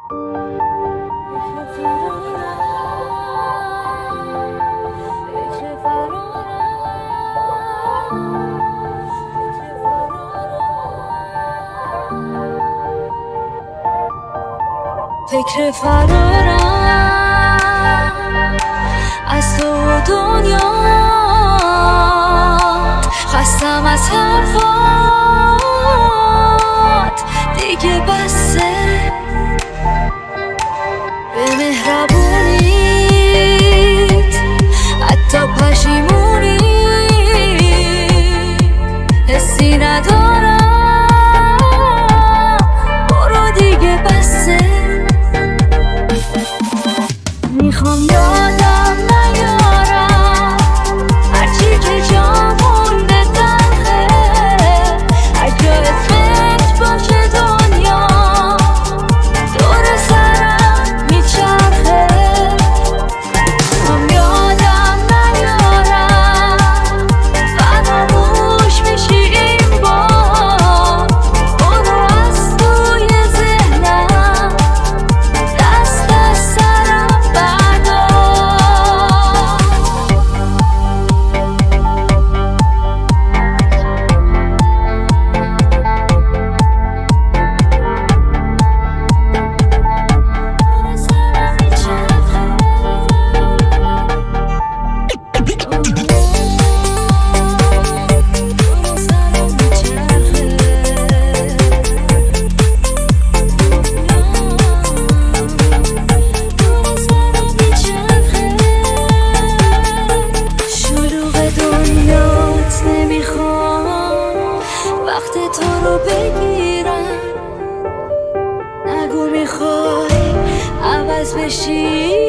فکر فرارم از تو و دنیا، خستم از حرفات دیگه بسه. به مهربونیت حتی پشیمونی حسی ندارم، برو دیگه بسه. میخوام یادم نیارم هرچی که جا مونده تلخه، هر جا اسمت باشه دنیا دور سرم میچرخه. میخوام یادم نیارم فراموش میشی این بار، برو از توی ذهنم دست از سرم وقت تو رو بگیرم، نگو میخوای عوض بشی